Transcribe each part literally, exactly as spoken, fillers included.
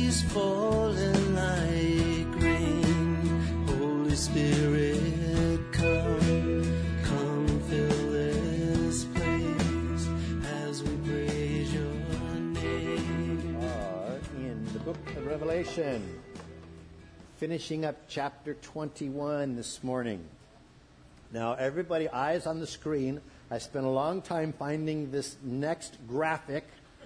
He's falling like rain. Holy Spirit, come, come fill this place as we praise your name. Uh, in the book of Revelation, finishing up chapter twenty-one this morning. Now, everybody, eyes on the screen. I spent a long time finding this next graphic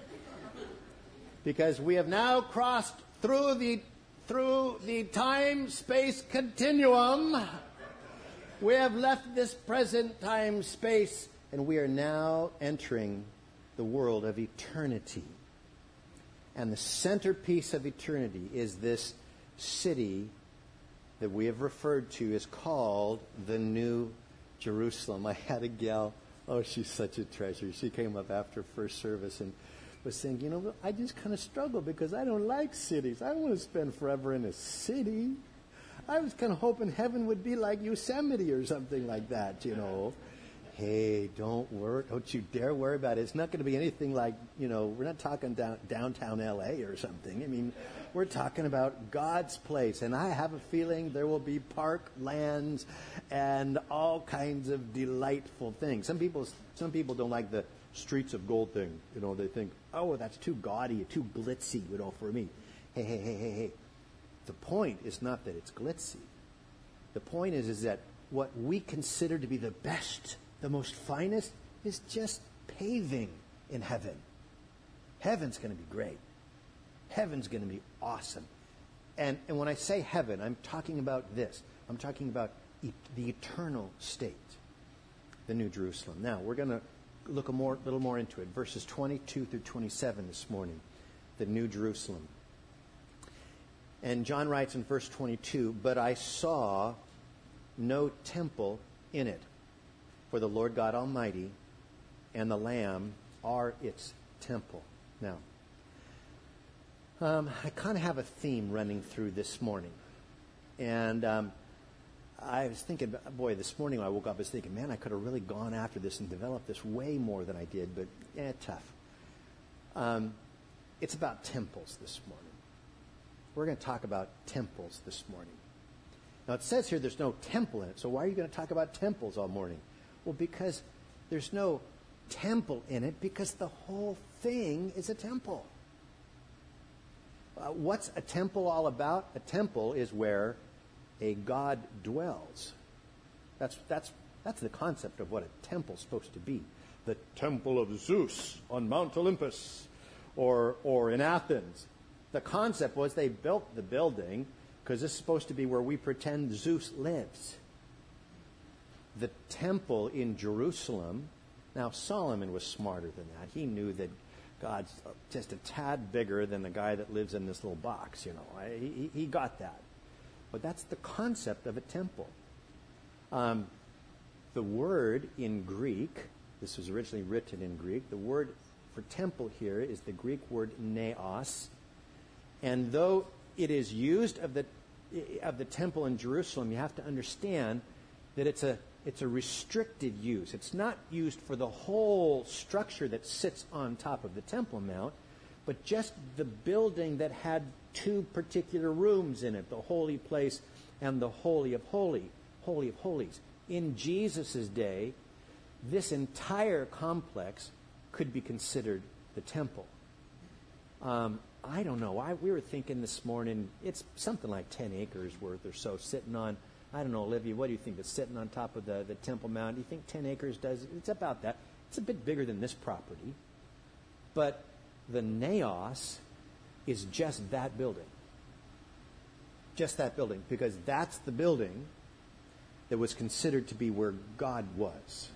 because we have now crossed through the through the time-space continuum. We have left this present time-space, and we are now entering the world of eternity. And the centerpiece of eternity is this city that we have referred to as called the New Jerusalem. I had a gal, oh, she's such a treasure. She came up after first service and was saying, you know, I just kind of struggle because I don't like cities. I don't want to spend forever in a city. I was kind of hoping heaven would be like Yosemite or something like that, you know. Hey, don't worry. Don't you dare worry about it. It's not going to be anything like, you know, we're not talking down, downtown L A or something. I mean, we're talking about God's place. And I have a feeling there will be park lands and all kinds of delightful things. Some people, some people don't like the streets of gold thing. You know, they think, oh, that's too gaudy, too glitzy, you know, for me. Hey, hey, hey, hey, hey. The point is not that it's glitzy. The point is, is that what we consider to be the best, the most finest, is just paving in heaven. Heaven's going to be great. Heaven's going to be awesome. And, and when I say heaven, I'm talking about this. I'm talking about e- the eternal state, the New Jerusalem. Now, we're going to look a more, little more into it. Verses twenty-two through twenty-seven this morning, the New Jerusalem. And John writes in verse twenty-two, "But I saw no temple in it, for the Lord God Almighty and the Lamb are its temple." Now, um, I kind of have a theme running through this morning. And um, I was thinking, boy, this morning when I woke up, I was thinking, man, I could have really gone after this and developed this way more than I did, but eh, tough. Um, it's about temples this morning. We're going to talk about temples this morning. Now, it says here there's no temple in it, so why are you going to talk about temples all morning? Well, because there's no temple in it, because the whole thing is a temple. Uh, what's a temple all about? A temple is where a god dwells. That's that's that's the concept of what a temple's supposed to be. The temple of Zeus on Mount Olympus, or or in Athens. The concept was they built the building because this is supposed to be where we pretend Zeus lives. The temple in Jerusalem, now Solomon was smarter than that. He knew that God's just a tad bigger than the guy that lives in this little box, you know. He, he got that. But that's the concept of a temple. Um, the word in Greek, this was originally written in Greek, the word for temple here is the Greek word naos. And though it is used of the of the temple in Jerusalem, you have to understand that it's a it's a restricted use. It's not used for the whole structure that sits on top of the Temple Mount, but just the building that had two particular rooms in it, the holy place and the holy of holy, holy of holies. In Jesus' day, this entire complex could be considered the temple. Um, I don't know. I, we were thinking this morning, it's something like ten acres worth or so sitting on, I don't know, Olivia, what do you think? That's sitting on top of the, the Temple Mount. Do you think ten acres does? It's about that. It's a bit bigger than this property. But the naos is just that building. Just that building. Because that's the building that was considered to be where God was.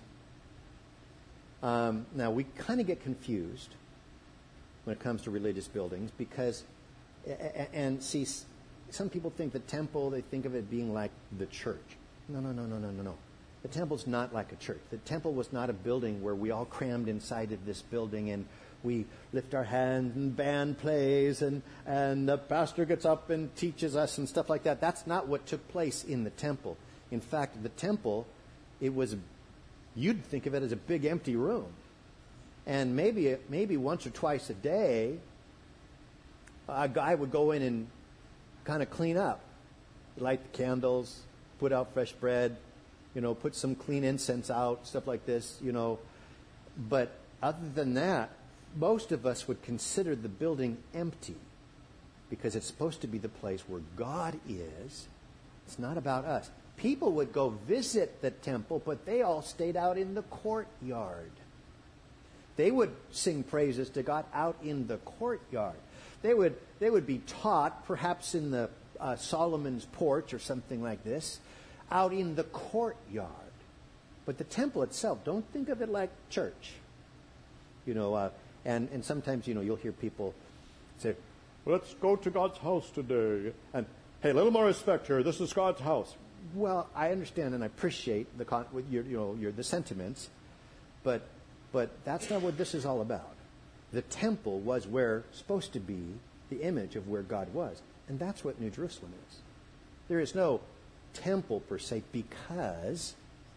Um, now, we kind of get confused when it comes to religious buildings because, and see, some people think the temple, they think of it being like the church. No, no, no, no, no, no, no. The temple's not like a church. The temple was not a building where we all crammed inside of this building and we lift our hands and band plays and, and the pastor gets up and teaches us and stuff like that. That's not what took place in the temple. In fact, the temple, it was, you'd think of it as a big empty room. And maybe maybe once or twice a day, a guy would go in and kind of clean up, light the candles, put out fresh bread, you know, put some clean incense out, stuff like this, you know. But other than that, most of us would consider the building empty because it's supposed to be the place where God is. It's not about us. People would go visit the temple, but they all stayed out in the courtyard. They would sing praises to God out in the courtyard. They would they would be taught, perhaps in the uh, Solomon's porch or something like this, out in the courtyard. But the temple itself, don't think of it like church. You know, uh, and, and sometimes, you know, you'll hear people say, let's go to God's house today. And, hey, a little more respect here. This is God's house. Well, I understand and I appreciate the con- your, you know, your, the sentiments, but but that's not what this is all about. The temple was where supposed to be the image of where God was, and that's what New Jerusalem is. There is no temple per se because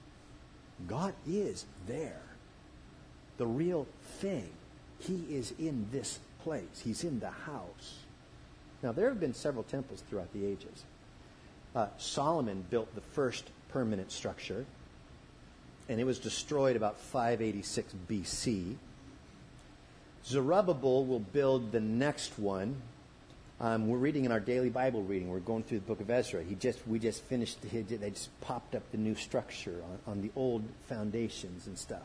God is there. The real thing. He is in this place. He's in the house. Now, there have been several temples throughout the ages. Uh, Solomon built the first permanent structure, and it was destroyed about five eighty-six B C. Zerubbabel will build the next one. Um, we're reading in our daily Bible reading. We're going through the book of Ezra. He just we just finished. He, they just popped up the new structure on, on the old foundations and stuff.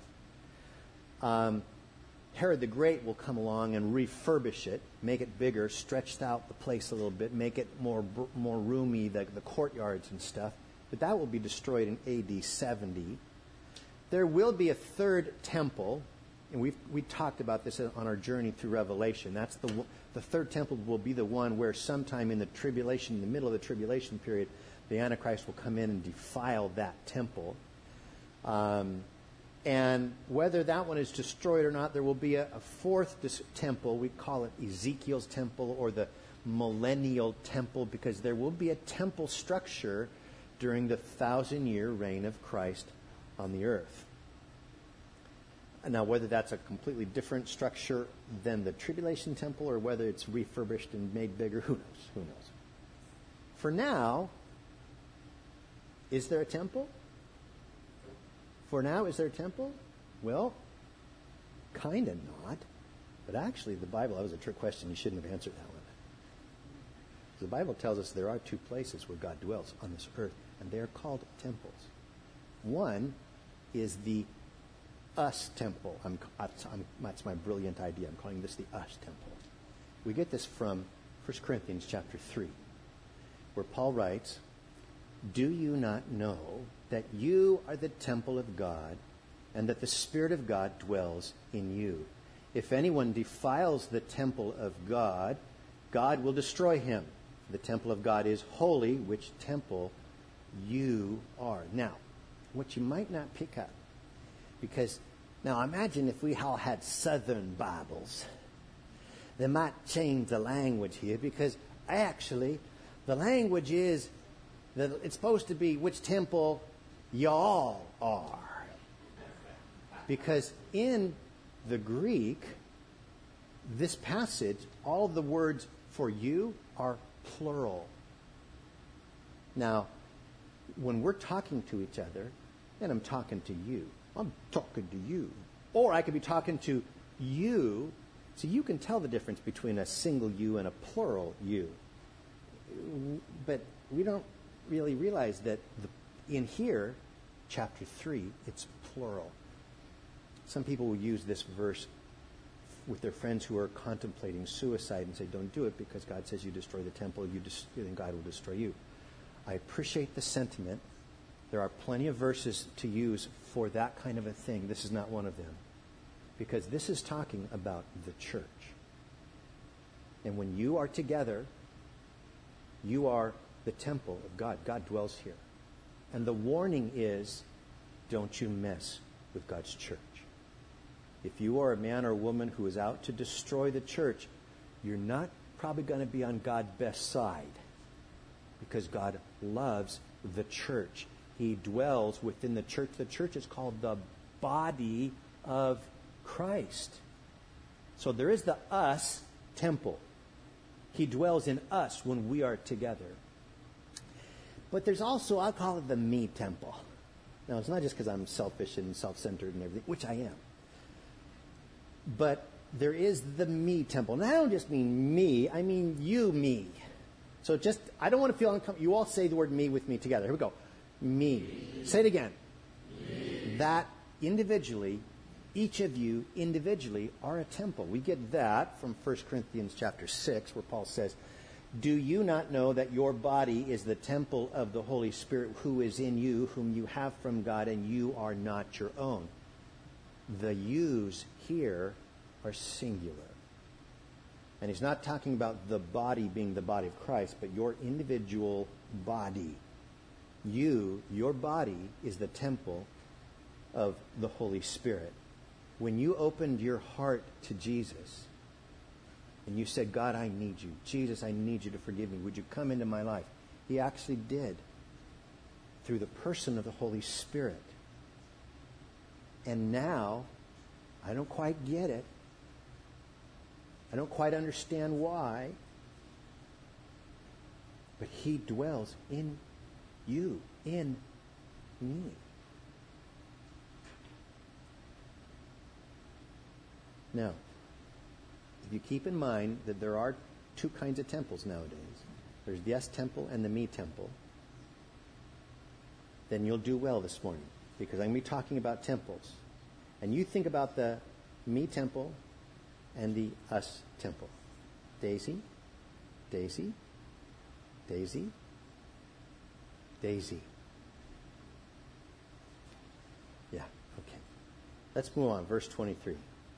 Um, Herod the Great will come along and refurbish it, make it bigger, stretch out the place a little bit, make it more more roomy, the, the courtyards and stuff. But that will be destroyed in A D seventy. There will be a third temple, and we've we talked about this on our journey through Revelation. That's the the third temple will be the one where sometime in the tribulation, in the middle of the tribulation period, the Antichrist will come in and defile that temple. Um, And whether that one is destroyed or not, there will be a, a fourth dis- temple. We call it Ezekiel's temple or the millennial temple because there will be a temple structure during the thousand-year reign of Christ on the earth. Now, whether that's a completely different structure than the tribulation temple or whether it's refurbished and made bigger, who knows? Who knows? For now, is there a temple? For now, is there a temple? Well, kind of not. But actually, the Bible, that was a trick question. You shouldn't have answered that one. The Bible tells us there are two places where God dwells on this earth, and they are called temples. One is the us temple. I'm, I'm, that's my brilliant idea. I'm calling this the us temple. We get this from First Corinthians chapter three, where Paul writes, "Do you not know that you are the temple of God, and that the Spirit of God dwells in you? If anyone defiles the temple of God, God will destroy him. The temple of God is holy, which temple you are." Now, what you might not pick up, because now imagine if we all had Southern Bibles. They might change the language here, because actually the language is that it's supposed to be which temple y'all are. Because in the Greek, this passage, all of the words for you are plural. Now, when we're talking to each other, and I'm talking to you, I'm talking to you. Or I could be talking to you, so you can tell the difference between a single you and a plural you. But we don't really realize that the, in here, chapter three, it's plural. Some people will use this verse with their friends who are contemplating suicide and say, don't do it because God says you destroy the temple, you dis- then God will destroy you. I appreciate the sentiment. There are plenty of verses to use for that kind of a thing. This is not one of them. Because this is talking about the church. And when you are together, you are the temple of God. God dwells here. And the warning is, don't you mess with God's church. If you are a man or a woman who is out to destroy the church, you're not probably going to be on God's best side. Because God loves the church. He dwells within the church. The church is called the body of Christ. So there is the us temple. He dwells in us when we are together. But there's also, I'll call it the me temple. Now, it's not just because I'm selfish and self-centered and everything, which I am. But there is the me temple. And I don't just mean me, I mean you, me. So just, I don't want to feel uncomfortable. You all say the word me with me together. Here we go. Me. me. Say it again. Me. That individually, each of you individually are a temple. We get that from First Corinthians chapter six, where Paul says, do you not know that your body is the temple of the Holy Spirit who is in you, whom you have from God, and you are not your own? The yous here are singular. And he's not talking about the body being the body of Christ, but your individual body. You, your body, is the temple of the Holy Spirit. When you opened your heart to Jesus, and you said, God, I need you. Jesus, I need you to forgive me. Would you come into my life? He actually did, through the person of the Holy Spirit. And now, I don't quite get it. I don't quite understand why. But he dwells in you, in me. Now, if you keep in mind that there are two kinds of temples nowadays, there's the yes temple and the me temple, then you'll do well this morning, because I'm going to be talking about temples. And you think about the me temple and the us temple. Daisy, Daisy, Daisy, Daisy. Yeah, okay. Let's move on. Verse twenty-three.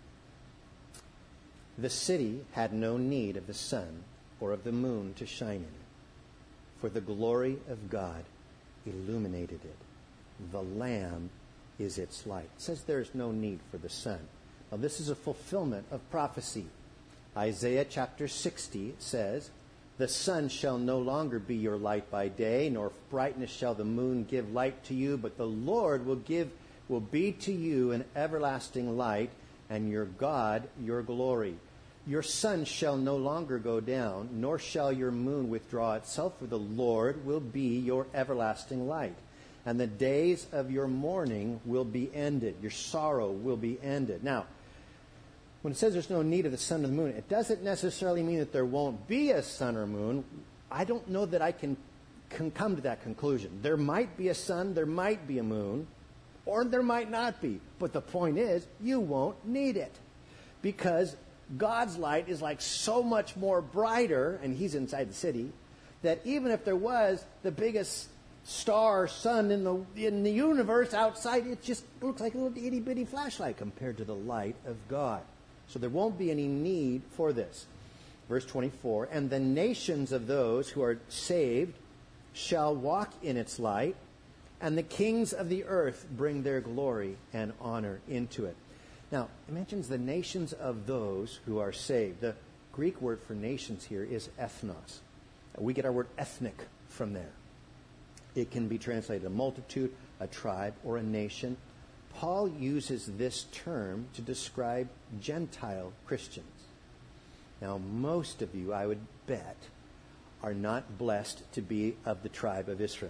The city had no need of the sun or of the moon to shine in it, for the glory of God illuminated it. The Lamb is its light. It says there is no need for the sun. Now, this is a fulfillment of prophecy. Isaiah chapter sixty says, the sun shall no longer be your light by day, nor brightness shall the moon give light to you, but the Lord will give will be to you an everlasting light, and your God your glory. Your sun shall no longer go down, nor shall your moon withdraw itself, for the Lord will be your everlasting light. And the days of your mourning will be ended. Your sorrow will be ended. Now, when it says there's no need of the sun or the moon, it doesn't necessarily mean that there won't be a sun or moon. I don't know that I can, can come to that conclusion. There might be a sun, there might be a moon, or there might not be. But the point is, you won't need it. Because God's light is like so much more brighter, and he's inside the city, that even if there was the biggest star, sun in the in the universe outside, it just looks like a little itty-bitty flashlight compared to the light of God. So there won't be any need for this. Verse twenty-four, and the nations of those who are saved shall walk in its light, and the kings of the earth bring their glory and honor into it. Now, it mentions the nations of those who are saved. The Greek word for nations here is ethnos. We get our word ethnic from there. It can be translated a multitude, a tribe, or a nation. Paul uses this term to describe Gentile Christians. Now, most of you, I would bet, are not blessed to be of the tribe of Israel.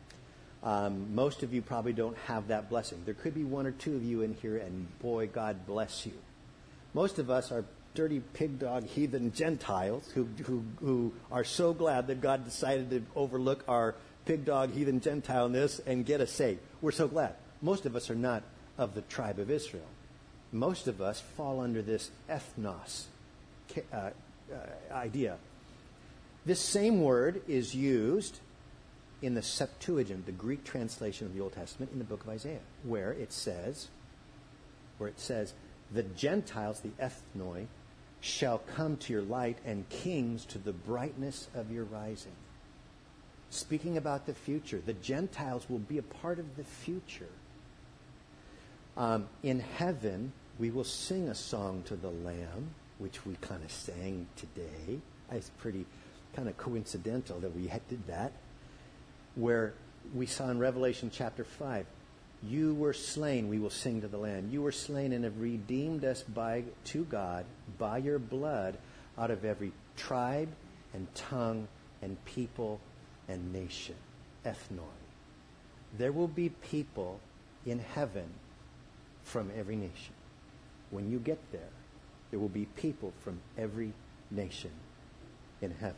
Um, most of you probably don't have that blessing. There could be one or two of you in here, and boy, God bless you. Most of us are dirty pig dog heathen Gentiles who, who, who are so glad that God decided to overlook our pig dog heathen Gentileness and get us saved. We're so glad. Most of us are not of the tribe of Israel. Most of us fall under this ethnos uh, uh, idea. This same word is used in the Septuagint, the Greek translation of the Old Testament, in the book of Isaiah, where it says, where it says, the Gentiles, the ethnoi, shall come to your light, and kings to the brightness of your rising. Speaking about the future, the Gentiles will be a part of the future. Um, in heaven, we will sing a song to the Lamb, which we kind of sang today. It's pretty kind of coincidental that we did that. Where we saw in Revelation chapter five, you were slain, we will sing to the Lamb. You were slain and have redeemed us by to God by your blood out of every tribe and tongue and people and nation. Ethnoi. There will be people in heaven from every nation. When you get there, there will be people from every nation in heaven.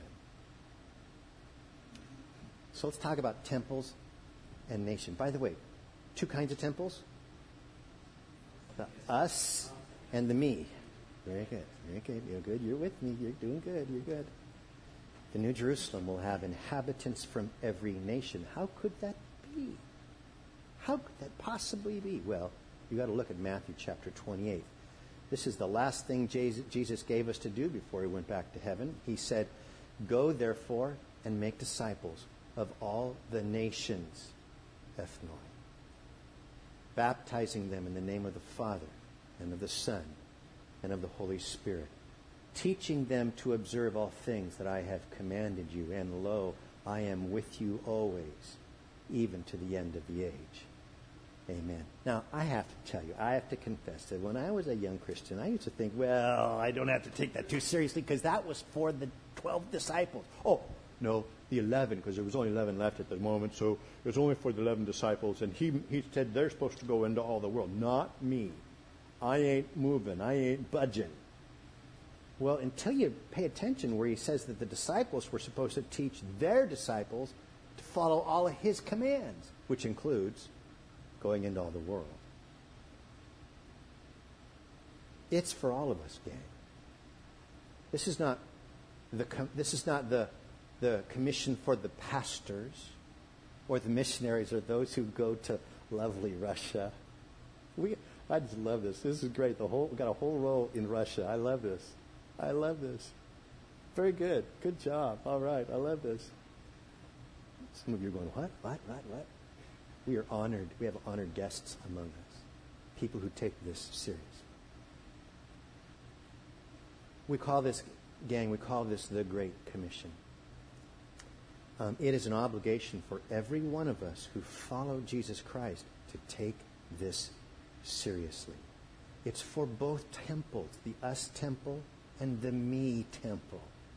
So let's talk about temples and nation. By the way, two kinds of temples. The us and the me. Very good. Very good. You're good. You're with me. You're doing good. You're good. The New Jerusalem will have inhabitants from every nation. How could that be? How could that possibly be? Well, you got to look at Matthew chapter twenty-eight. This is the last thing Jesus gave us to do before he went back to heaven. He said, "Go therefore and make disciples of all the nations," ethnoi, baptizing them in the name of the Father and of the Son and of the Holy Spirit, teaching them to observe all things that I have commanded you. And lo, I am with you always, even to the end of the age. Amen. Now, I have to tell you, I have to confess that when I was a young Christian, I used to think, well, I don't have to take that too seriously because that was for the twelve disciples. Oh, no, the eleven, because there was only eleven left at the moment, so it was only for the eleven disciples. And he, he said they're supposed to go into all the world. Not me. I ain't moving. I ain't budging. Well, until you pay attention where he says that the disciples were supposed to teach their disciples to follow all of his commands, which includes going into all the world. It's for all of us, gang. This is not the com- this is not the the commission for the pastors or the missionaries or those who go to lovely Russia. We I just love this. This is great. The whole we got a whole row in Russia. I love this. I love this. Very good. Good job. All right. I love this. Some of you are going, what? What? What? What? We are honored. We have honored guests among us. People who take this serious. We call this, gang, we call this the Great Commission. Um, it is an obligation for every one of us who follow Jesus Christ to take this seriously. It's for both temples, the us temple and the me temple.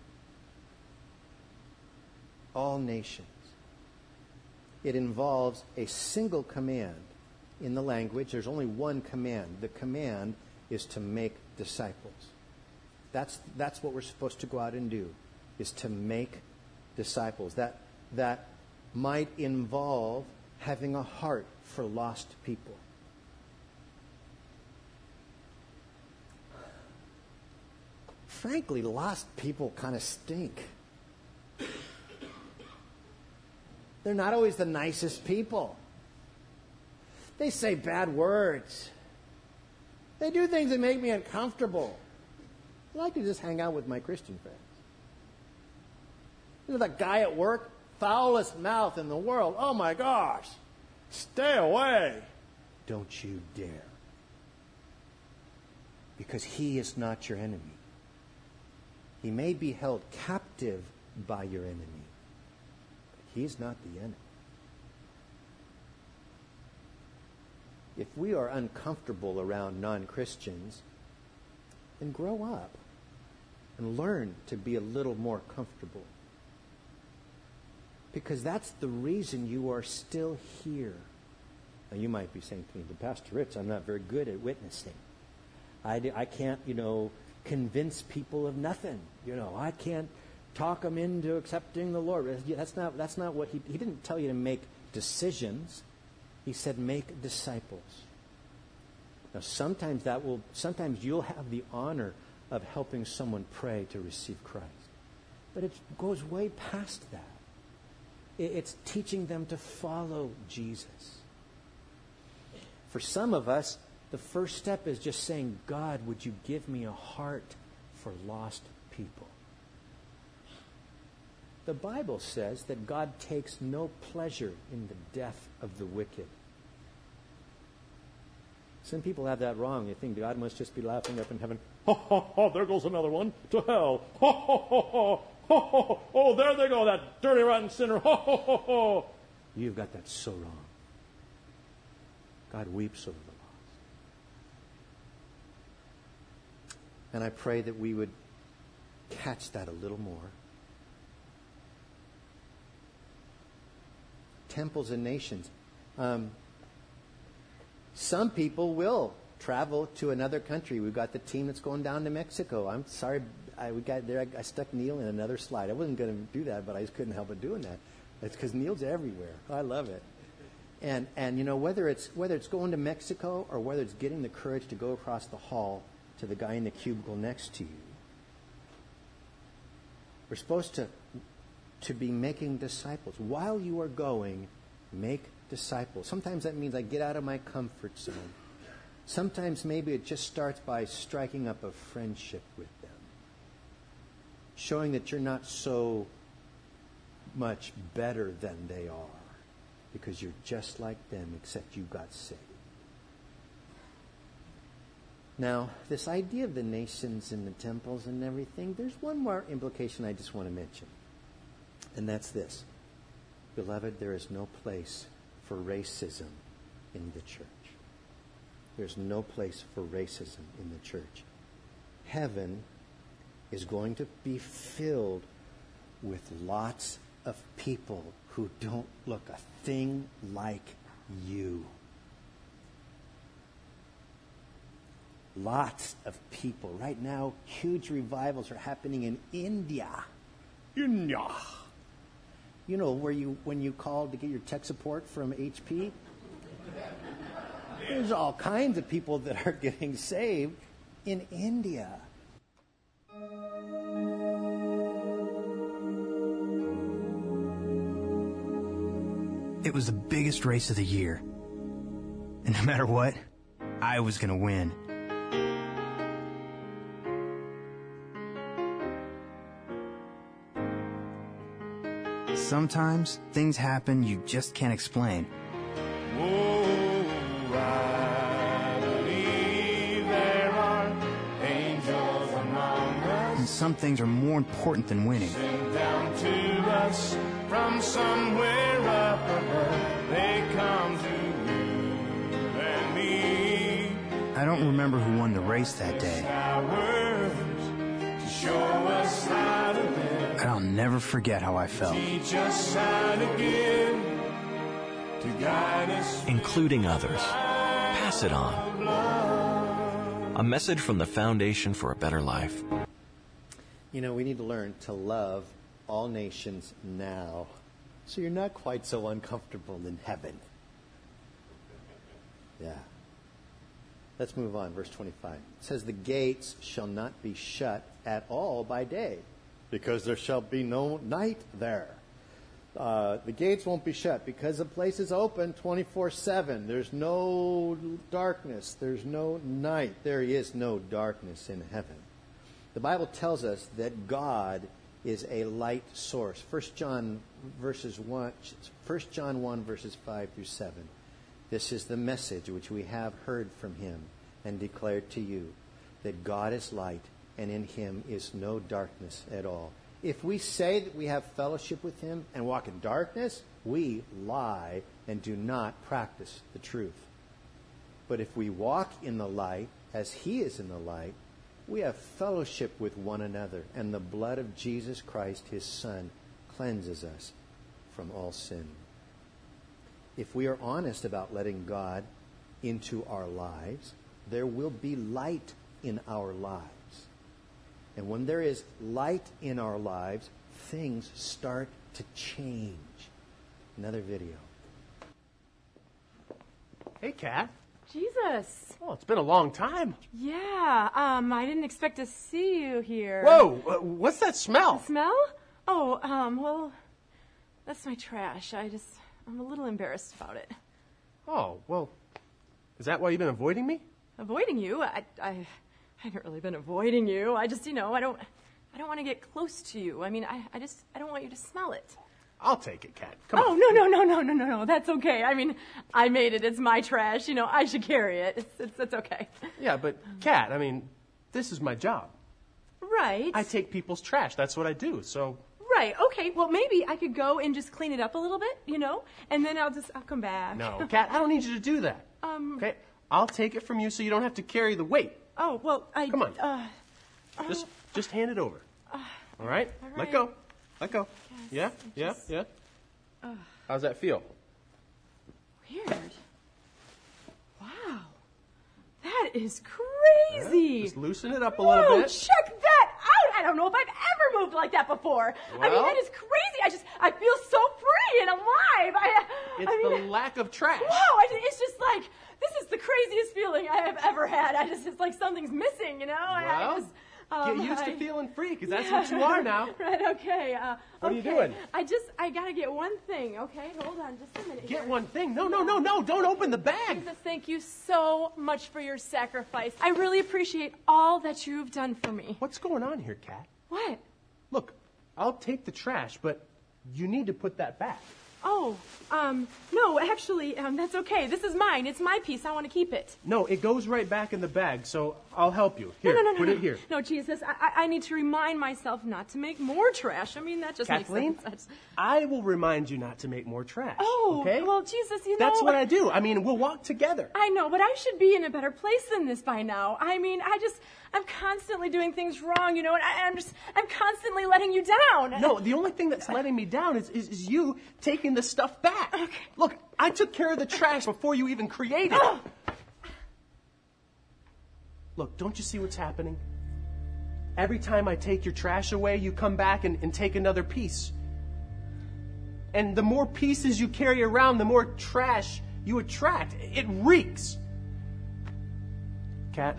All nations. It involves a single command. In the language, there's only one command. The command is to make disciples. That's that's what we're supposed to go out and do, is to make disciples. That that might involve having a heart for lost people. Frankly, lost people kind of stink. They're not always the nicest people. They say bad words. They do things that make me uncomfortable. I like to just hang out with my Christian friends. You know that guy at work? Foulest mouth in the world. Oh my gosh. Stay away. Don't you dare. Because he is not your enemy. He may be held captive by your enemy. But he's not the enemy. If we are uncomfortable around non-Christians, then grow up and learn to be a little more comfortable. Because that's the reason you are still here. Now you might be saying to me, but Pastor Ritz, I'm not very good at witnessing. I, I can't, you know, convince people of nothing. You know, I can't talk them into accepting the Lord. That's not, that's not what he, he didn't tell you to make decisions. He said, make disciples. Now, sometimes that will, sometimes you'll have the honor of helping someone pray to receive Christ. But it goes way past that. It's teaching them to follow Jesus. For some of us, the first step is just saying, God, would you give me a heart for lost people? The Bible says that God takes no pleasure in the death of the wicked. Some people have that wrong. They think God must just be laughing up in heaven. Ho, ho, ho, there goes another one to hell. Ho, ho, ho, ho, ho, ho, oh, there they go, that dirty, rotten sinner. Ho, ho, ho, ho. You've got that so wrong. God weeps over the lost. And I pray that we would catch that a little more temples and nations. Um, some people will travel to another country. We've got the team that's going down to Mexico. I'm sorry, I we got there. I, I stuck Neil in another slide. I wasn't going to do that, but I just couldn't help it doing that. It's because Neil's everywhere. I love it. And and you know, whether it's whether it's going to Mexico or whether it's getting the courage to go across the hall to the guy in the cubicle next to you, we're supposed to to be making disciples. While you are going, make disciples. Sometimes that means I get out of my comfort zone. Sometimes maybe it just starts by striking up a friendship with them, showing that you're not so much better than they are, because you're just like them, except you got saved. Now, this idea of the nations and the temples and everything, there's one more implication I just want to mention, and that's this. Beloved, there is no place for racism in the church. There's no place for racism in the church. Heaven is going to be filled with lots of people who don't look a thing like you. Lots of people. Right now, huge revivals are happening in India. India. You know, where you when you called to get your tech support from H P? There's all kinds of people that are getting saved in India. It was the biggest race of the year. And no matter what, I was going to win. Sometimes things happen you just can't explain. Oh, I believe there are angels among us. And some things are more important than winning. Sent down to us from somewhere up above. They come to you and me. I don't remember who won the race that day. Hours to show us how to live. And I'll never forget how I felt. Teach us how to give, to guide us, including others. Pass it on. A message from the Foundation for a Better Life. You know, we need to learn to love all nations now, so you're not quite so uncomfortable in heaven. Yeah. Let's move on. Verse twenty-five. It says, the gates shall not be shut at all by day, because there shall be no night there. Uh, the gates won't be shut because the place is open twenty-four seven. There's no darkness. There's no night. There is no darkness in heaven. The Bible tells us that God is a light source. First John verses one, First John one verses five through seven. This is the message which we have heard from him and declared to you, that God is light, and in him is no darkness at all. If we say that we have fellowship with him and walk in darkness, we lie and do not practice the truth. But if we walk in the light, as he is in the light, we have fellowship with one another, and the blood of Jesus Christ, his Son, cleanses us from all sin. If we are honest about letting God into our lives, there will be light in our lives. And when there is light in our lives, things start to change. Another video. Hey, Kat. Jesus. Oh, it's been a long time. Yeah, um, I didn't expect to see you here. Whoa, uh, what's that smell? Smell? Oh, um, well, that's my trash. I just, I'm a little embarrassed about it. Oh, well, is that why you've been avoiding me? Avoiding you? I, I, I haven't really been avoiding you. I just, you know, I don't, I don't want to get close to you. I mean, I, I just, I don't want you to smell it. I'll take it, Kat. Come oh, on. no, no, no, no, no, no, no. That's okay. I mean, I made it. It's my trash. You know, I should carry it. It's, it's, it's okay. Yeah, but, Kat, I mean, this is my job. Right. I take people's trash. That's what I do, so... Right, okay. Well, maybe I could go and just clean it up a little bit, you know? And then I'll just, I'll come back. No, Kat, I don't need you to do that. Um... Okay? I'll take it from you so you don't have to carry the weight. Oh, well, I... Come on. Uh, just, just hand it over. Uh, all right? All right. Let go. Let go. Yes, Yeah? Yeah? just... Yeah? How's that feel? Weird. Wow. That is crazy. Just loosen it up a Whoa, little bit. check that out. I don't know if I've ever moved like that before. I mean, Well- that is crazy. I just, I feel so free and alive. I, It's I mean, the lack of trash. wow, I, it's just like, this is the craziest feeling I have ever had. I just, it's like something's missing, you know? I, I Well, just, um, Get used I- to feeling free, because that's what you are now. Right, okay. Uh, What are you okay. doing? I just, I gotta get one thing, okay? Hold on just a minute Get here. one thing. No, no, no, no. Don't open the bag. Jesus, thank you so much for your sacrifice. I really appreciate all that you've done for me. What's going on here, Kat? What? Look, I'll take the trash, but you need to put that back. Oh, um, no, actually, um, that's okay. This is mine. It's my piece. I want to keep it. No, it goes right back in the bag, so I'll help you. Here, no, no, no, put no, it here. No, Jesus, I, I- I need to remind myself not to make more trash. I mean, that just Kathleen, makes sense. I will remind you not to make more trash. Oh, okay? well, Jesus, you know... That's what I do. I mean, we'll walk together. I know, but I should be in a better place than this by now. I mean, I just, I'm constantly doing things wrong, you know, and I, I'm just, I'm constantly letting you down. No, the only thing that's letting me down is, is, is you taking the stuff back. Okay. Look, I took care of the trash before you even created it. Oh. Look, don't you see what's happening? Every time I take your trash away, you come back and, and take another piece. And the more pieces you carry around, the more trash you attract. It reeks. Kat,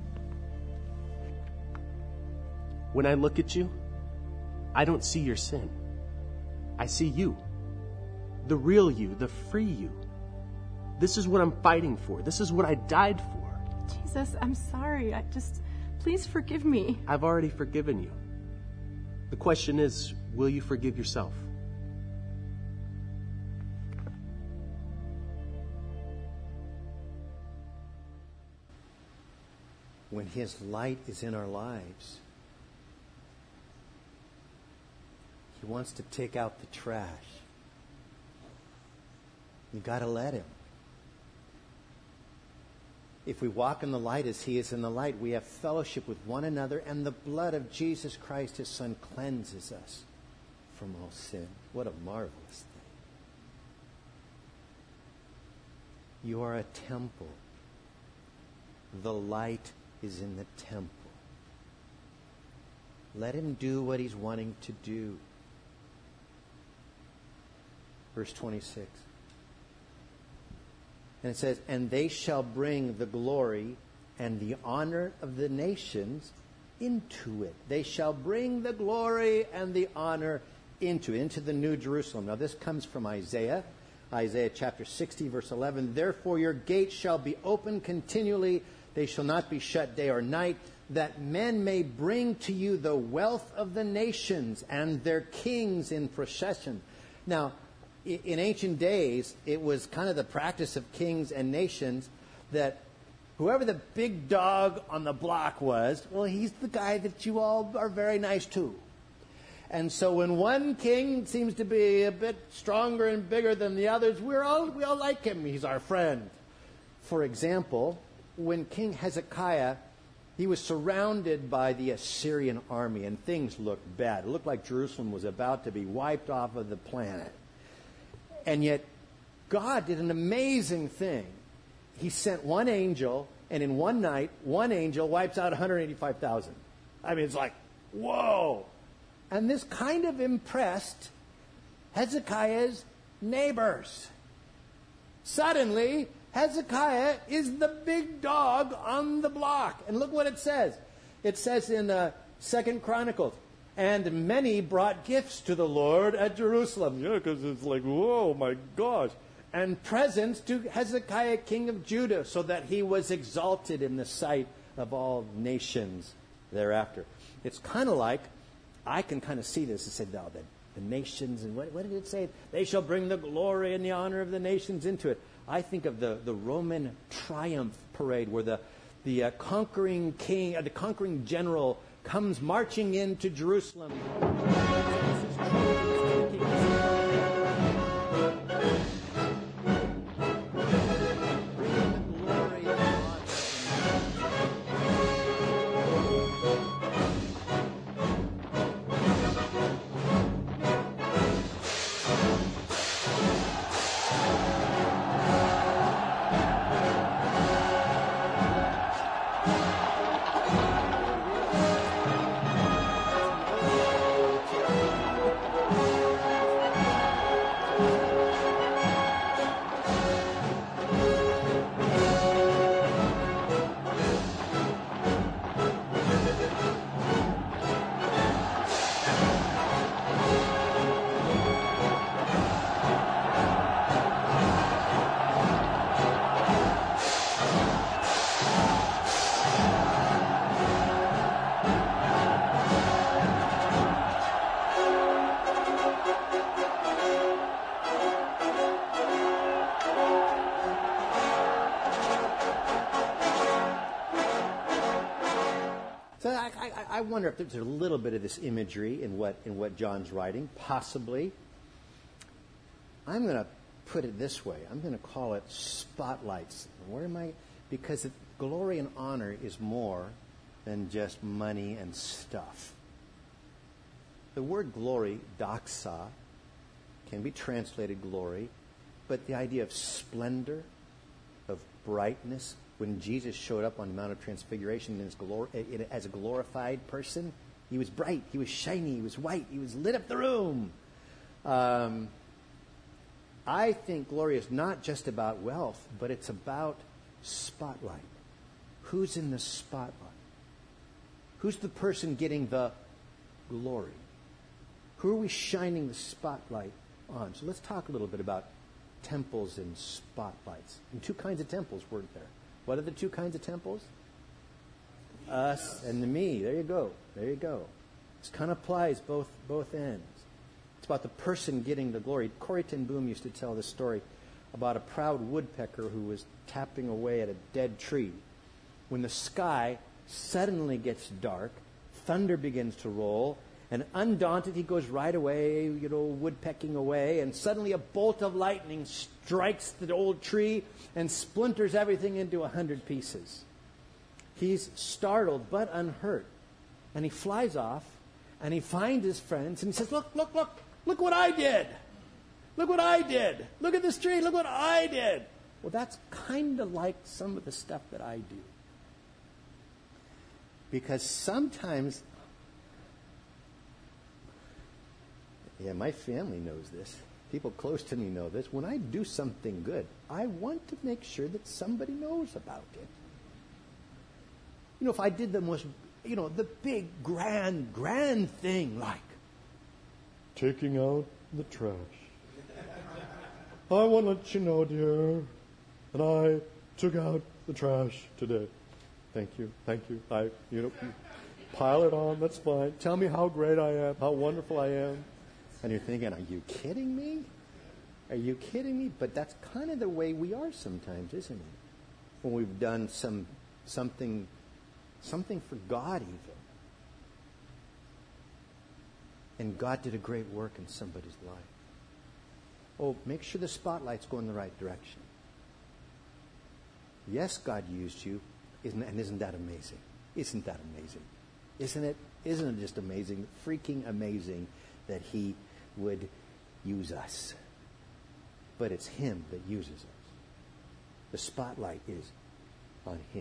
when I look at you, I don't see your sin. I see you. The real you, the free you. This is what I'm fighting for. This is what I died for. Jesus, I'm sorry. I just, please forgive me. I've already forgiven you. The question is, will you forgive yourself? When His light is in our lives, He wants to take out the trash. You got to let Him. If we walk in the light as He is in the light, we have fellowship with one another, and the blood of Jesus Christ, His Son, cleanses us from all sin. What a marvelous thing. You are a temple. The light is in the temple. Let Him do what He's wanting to do. Verse twenty-six. And it says, and they shall bring the glory and the honor of the nations into it. They shall bring the glory and the honor into it, into the New Jerusalem. Now this comes from Isaiah. Isaiah chapter sixty, verse eleven. Therefore your gates shall be open continually. They shall not be shut day or night, that men may bring to you the wealth of the nations and their kings in procession. Now, in ancient days, it was kind of the practice of kings and nations that whoever the big dog on the block was, well, he's the guy that you all are very nice to. And so when one king seems to be a bit stronger and bigger than the others, we're all, we all like him. He's our friend. For example, when King Hezekiah, he was surrounded by the Assyrian army, and things looked bad. It looked like Jerusalem was about to be wiped off of the planet. And yet, God did an amazing thing. He sent one angel, and in one night, one angel wipes out one hundred eighty-five thousand. I mean, it's like, whoa. And this kind of impressed Hezekiah's neighbors. Suddenly, Hezekiah is the big dog on the block. And look what it says. It says in uh, Second Chronicles, and many brought gifts to the Lord at Jerusalem. Yeah, because it's like, whoa, my gosh. And presents to Hezekiah, king of Judah, so that he was exalted in the sight of all nations thereafter. It's kind of like, I can kind of see this and say, no, the, the nations, and what, what did it say? They shall bring the glory and the honor of the nations into it. I think of the, the Roman triumph parade where the, the uh, conquering king, uh, the conquering general comes marching into Jerusalem. wonder if there's a little bit of this imagery in what in what John's writing. Possibly. I'm going to put it this way. I'm going to call it spotlights. Where am I? Because it, glory and honor is more than just money and stuff. The word glory, doxa, can be translated glory, but the idea of splendor, of brightness, when Jesus showed up on the Mount of Transfiguration in his glor- in, as a glorified person, he was bright, he was shiny, he was white, he was lit up the room. Um, I think glory is not just about wealth, but it's about spotlight. Who's in the spotlight? Who's the person getting the glory? Who are we shining the spotlight on? So let's talk a little bit about temples and spotlights. And two kinds of temples, weren't there? What are the two kinds of temples? Us and the me. There you go. There you go. This kind of applies both both ends. It's about the person getting the glory. Corrie ten Boom used to tell this story about a proud woodpecker who was tapping away at a dead tree. When the sky suddenly gets dark, thunder begins to roll, and undaunted, he goes right away, you know, woodpecking away, and suddenly a bolt of lightning strikes the old tree and splinters everything into a hundred pieces. He's startled but unhurt, and he flies off, and he finds his friends, and he says, look, look, look, look what I did. Look what I did. Look at this tree. Look what I did. Well, that's kind of like some of the stuff that I do. Because sometimes, yeah, my family knows this. People close to me know this. When I do something good, I want to make sure that somebody knows about it. You know, if I did the most, you know, the big, grand, grand thing, like taking out the trash. I want to let you know, dear, that I took out the trash today. Thank you, thank you. I, you know, pile it on, that's fine. Tell me how great I am, how wonderful I am. And you're thinking, are you kidding me? Are you kidding me? But that's kind of the way we are sometimes, isn't it? When we've done some something, something for God even. And God did a great work in somebody's life. Oh, make sure the spotlight's going in the right direction. Yes, God used you. Isn't, and isn't that amazing? Isn't that amazing? Isn't it? Isn't it just amazing? Freaking amazing that he would use us. But it's him that uses us. The spotlight is on him.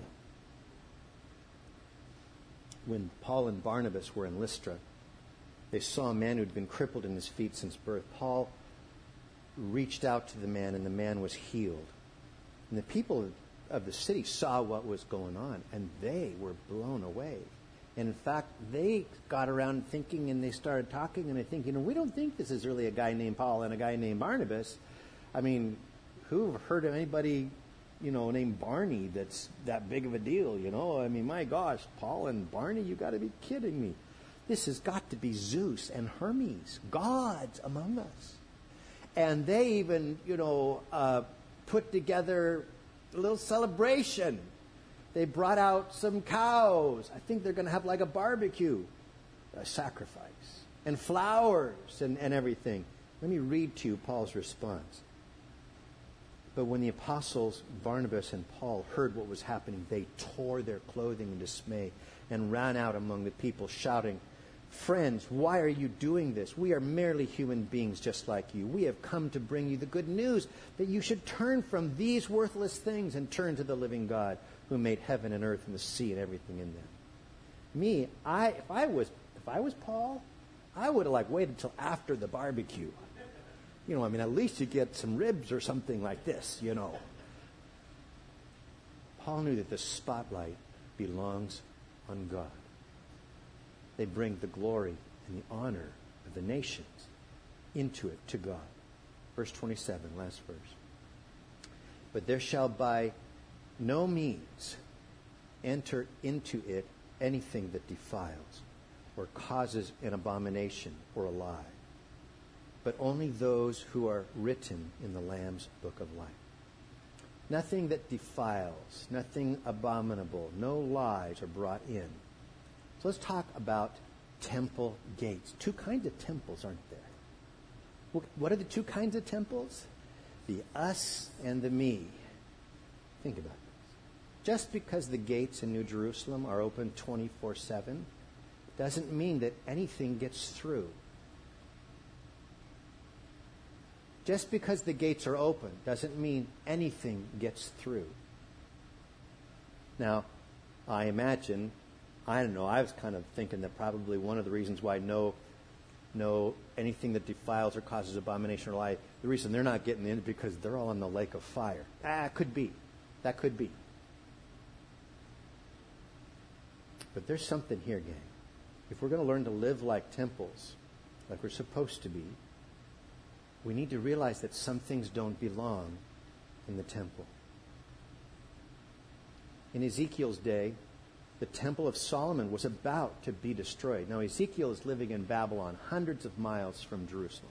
When Paul and Barnabas were in Lystra, they saw a man who'd been crippled in his feet since birth. Paul reached out to the man, and the man was healed. And the people of the city saw what was going on, and they were blown away. And in fact, they got around thinking, and they started talking, and they think, you know, we don't think this is really a guy named Paul and a guy named Barnabas. I mean, who heard of anybody, you know, named Barney that's that big of a deal, you know? I mean, my gosh, Paul and Barney, you got to be kidding me. This has got to be Zeus and Hermes, gods among us. And they even, you know, uh, put together a little celebration. They brought out some cows. I think they're going to have like a barbecue, a sacrifice, and flowers and, and everything. Let me read to you Paul's response. But when the apostles Barnabas and Paul heard what was happening, they tore their clothing in dismay and ran out among the people shouting, "Friends, why are you doing this? We are merely human beings just like you. We have come to bring you the good news that you should turn from these worthless things and turn to the living God who made heaven and earth and the sea and everything in them." Me, I if I was if I was Paul, I would have like waited till after the barbecue. You know, I mean, at least you get some ribs or something like this, you know. Paul knew that the spotlight belongs on God. They bring the glory and the honor of the nations into it to God. Verse twenty-seven, last verse. But there shall by no means enter into it anything that defiles or causes an abomination or a lie, but only those who are written in the Lamb's book of life. Nothing that defiles, nothing abominable, no lies are brought in. It's So let's talk about temple gates. Two kinds of temples, aren't there? What are the two kinds of temples? The us and the me. Think about this. Just because the gates in New Jerusalem are open twenty-four seven doesn't mean that anything gets through. Just because the gates are open doesn't mean anything gets through. Now, I imagine, I don't know, I was kind of thinking that probably one of the reasons why no, no anything that defiles or causes abomination or lie, the reason they're not getting in is because they're all in the lake of fire. Ah, could be. That could be. But there's something here, gang. If we're going to learn to live like temples, like we're supposed to be, we need to realize that some things don't belong in the temple. In Ezekiel's day, the Temple of Solomon was about to be destroyed. Now, Ezekiel is living in Babylon, hundreds of miles from Jerusalem.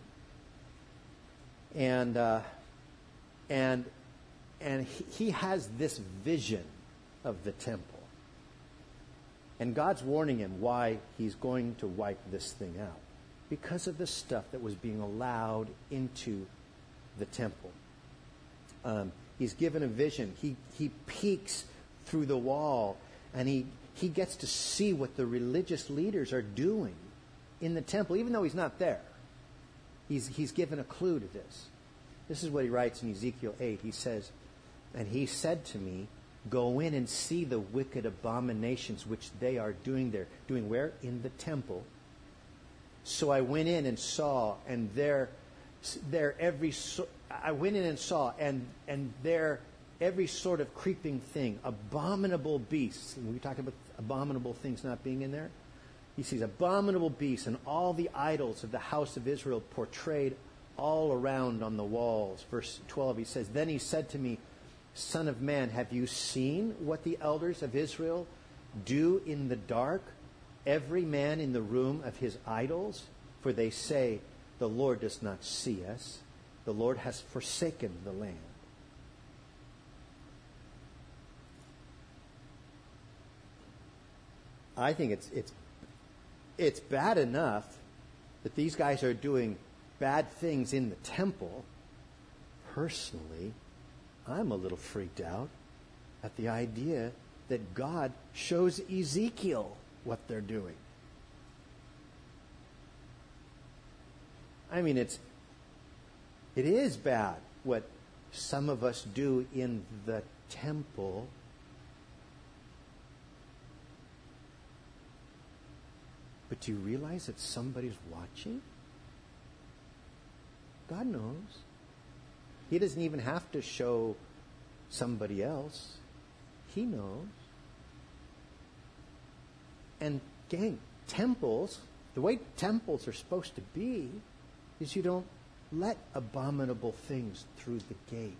And uh, and and he, he has this vision of the temple. And God's warning him why he's going to wipe this thing out. Because of the stuff that was being allowed into the temple. Um, he's given a vision. He he peeks through the wall, and he, he gets to see what the religious leaders are doing in the temple, even though he's not there. He's, he's given a clue to this. This is what he writes in Ezekiel eight. He says, "And he said to me, go in and see the wicked abominations which they are doing there." Doing where? In the temple. So I went in and saw, and there, there every so, I went in and saw, and and there every sort of creeping thing, abominable beasts. And we talked about abominable things not being in there. He sees abominable beasts and all the idols of the house of Israel portrayed all around on the walls. Verse twelve, he says, "Then he said to me, Son of man, have you seen what the elders of Israel do in the dark? Every man in the room of his idols? For they say, the Lord does not see us. The Lord has forsaken the land." I think it's it's it's bad enough that these guys are doing bad things in the temple. Personally, I'm a little freaked out at the idea that God shows Ezekiel what they're doing. I mean, it's it is bad what some of us do in the temple. But do you realize that somebody's watching? God knows. He doesn't even have to show somebody else. He knows. And gang, temples, the way temples are supposed to be is you don't let abominable things through the gates.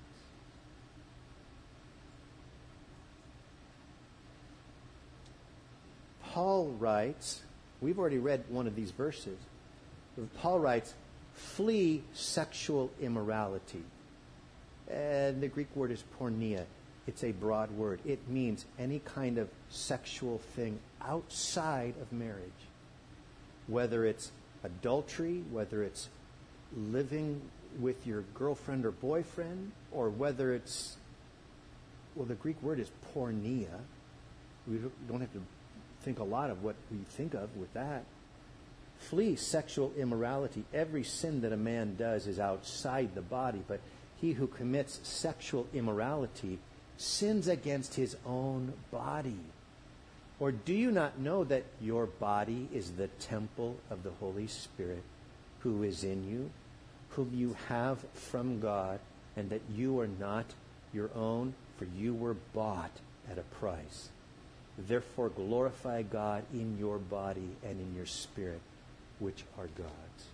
Paul writes, we've already read one of these verses. Paul writes, "Flee sexual immorality." And the Greek word is porneia. It's a broad word. It means any kind of sexual thing outside of marriage. Whether it's adultery, whether it's living with your girlfriend or boyfriend, or whether it's, well, the Greek word is porneia. We don't have to think a lot of what we think of with that. Flee sexual immorality. Every sin that a man does is outside the body, but he who commits sexual immorality sins against his own body. Or do you not know that your body is the temple of the Holy Spirit who is in you, whom you have from God, and that you are not your own, for you were bought at a price? Therefore glorify God in your body and in your spirit, which are God's.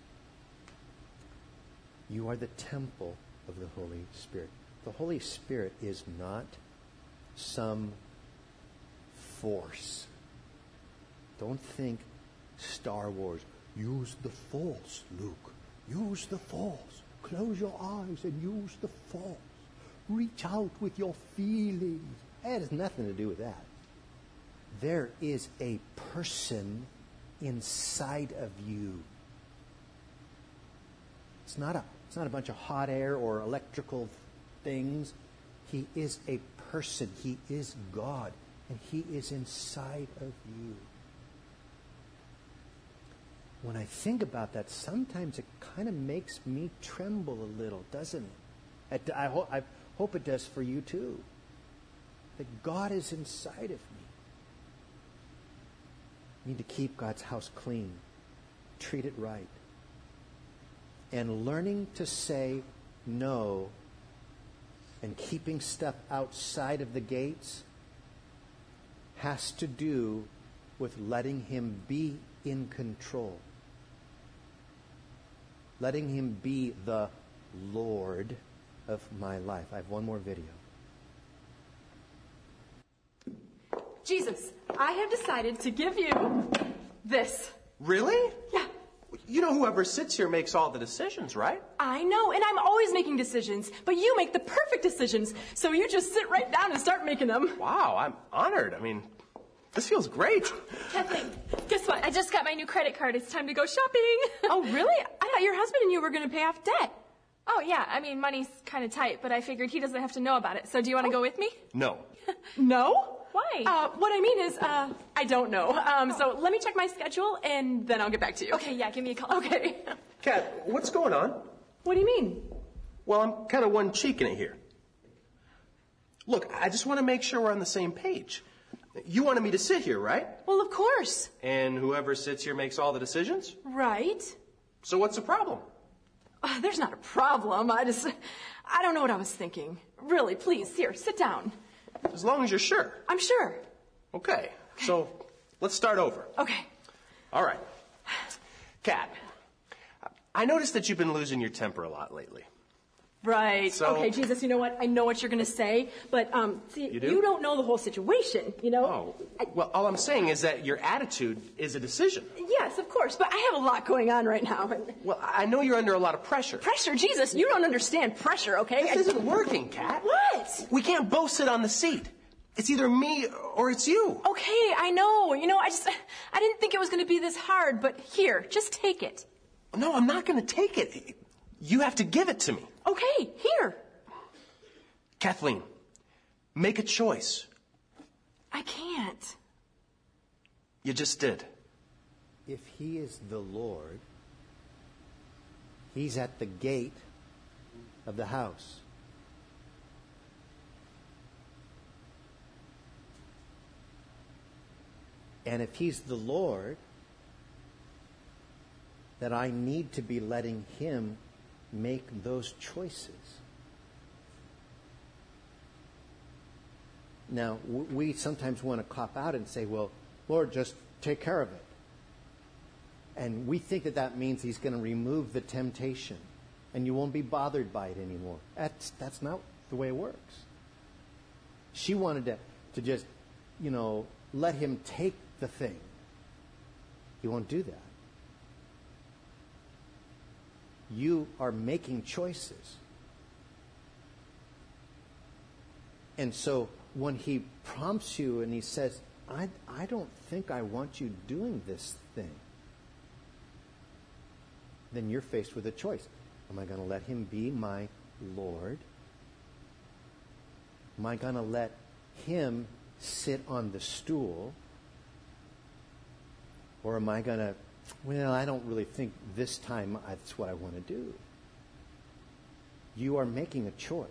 You are the temple of the Holy Spirit. The Holy Spirit is not some force. Don't think Star Wars. Use the Force, Luke. Use the Force. Close your eyes and use the Force. Reach out with your feelings. It has nothing to do with that. there is a person inside of you. It's not a, it's not a bunch of hot air or electrical things. He is a person. He is God, and He is inside of you. When I think about that, sometimes it kind of makes me tremble a little, doesn't it? I, ho- I hope it does for you too. That God is inside of me. I need to keep God's house clean, treat it right. And learning to say no and keeping stuff outside of the gates has to do with letting Him be in control. Letting Him be the Lord of my life. I have one more video. Jesus, I have decided to give you this. Really? Yeah. You know whoever sits here makes all the decisions, right? I know, and I'm always making decisions, but you make the perfect decisions. So you just sit right down and start making them. Wow, I'm honored. I mean, this feels great. Kathleen, guess what? I just got my new credit card. It's time to go shopping. Oh, really? I thought your husband and you were going to pay off debt. Oh, yeah. I mean, money's kind of tight, but I figured he doesn't have to know about it. So do you want to Oh. go with me? No. No? Why? Uh, what I mean is, uh, I don't know. Um, so let me check my schedule, and then I'll get back to you. Okay, yeah, give me a call. Okay. Kat, what's going on? What do you mean? Well, I'm kind of one cheeking it here. Look, I just want to make sure we're on the same page. You wanted me to sit here, right? Well, of course. And whoever sits here makes all the decisions? Right. So what's the problem? Uh, there's not a problem. I just, I don't know what I was thinking. Really, please, here, sit down. As long as you're sure. I'm sure. Okay, so let's start over. Okay. All right. Kat, I noticed that you've been losing your temper a lot lately. Right. So- Okay, Jesus, you know what? I know what you're going to say, but, um, see, You do? don't know the whole situation, you know? Oh, well, all I'm saying is that your attitude is a decision. Yes, of course, but I have a lot going on right now. And Well, I know you're under a lot of pressure. pressure, Jesus, you don't understand pressure, okay? This isn't working, Kat. What? We can't both sit on the seat. It's either me or it's you. Okay, I know. You know, I just, I didn't think it was going to be this hard, but here, just take it. No, I'm not going to take it. You have to give it to me. Okay, here. Kathleen, make a choice. I can't. You just did. If He is the Lord, He's at the gate of the house. And if He's the Lord, then I need to be letting Him make those choices. Now, w- we sometimes want to cop out and say, well, Lord, just take care of it. And we think that that means He's going to remove the temptation and you won't be bothered by it anymore. That's, that's not the way it works. She wanted to, to just, you know, let Him take the thing. He won't do that. You are making choices. And so when He prompts you and He says, I, I don't think I want you doing this thing, then you're faced with a choice. Am I going to let Him be my Lord? Am I going to let Him sit on the stool? Or am I going to, well, I don't really think this time that's what I want to do. You are making a choice.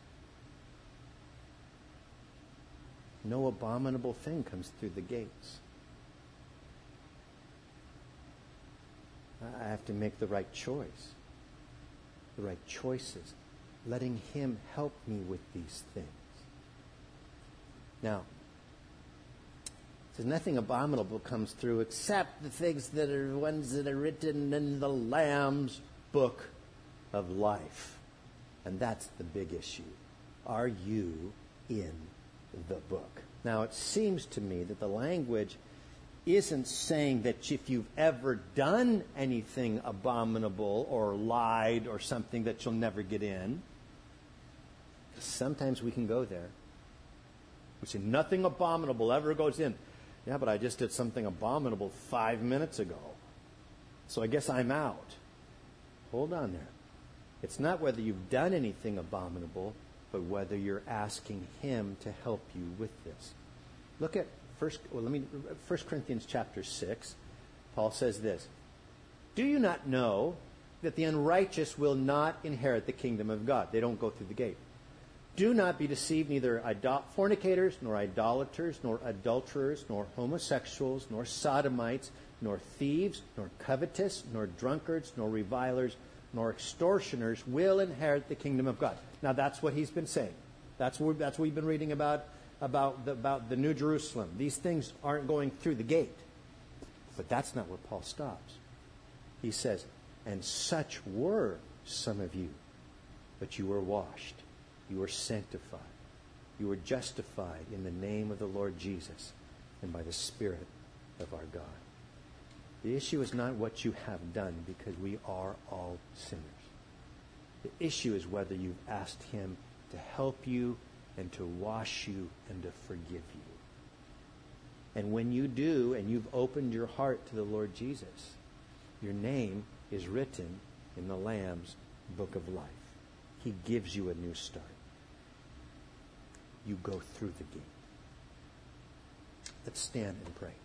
No abominable thing comes through the gates. I have to make the right choice. The right choices. Letting Him help me with these things. Now, it says nothing abominable comes through except the things that are ones that are written in the Lamb's book of life. And that's the big issue. Are you in the book? Now, it seems to me that the language isn't saying that if you've ever done anything abominable or lied or something that you'll never get in. Sometimes we can go there. We say nothing abominable ever goes in. Yeah, but I just did something abominable five minutes ago. So I guess I'm out. Hold on there. It's not whether you've done anything abominable, but whether you're asking Him to help you with this. Look at first. Well, let me. First Corinthians chapter six. Paul says this: "Do you not know that the unrighteous will not inherit the kingdom of God?" They don't go through the gate. "Do not be deceived, neither idol- fornicators, nor idolaters, nor adulterers, nor homosexuals, nor sodomites, nor thieves, nor covetous, nor drunkards, nor revilers, nor extortioners will inherit the kingdom of God." Now that's what he's been saying. That's what, that's what we've been reading about, about the, about the New Jerusalem. These things aren't going through the gate. But that's not where Paul stops. He says, "And such were some of you, but you were washed, you were sanctified, you were justified in the name of the Lord Jesus and by the Spirit of our God." The issue is not what you have done, because we are all sinners. The issue is whether you've asked Him to help you and to wash you and to forgive you. And when you do, and you've opened your heart to the Lord Jesus, your name is written in the Lamb's book of life. He gives you a new start. You go through the gate. Let's stand and pray.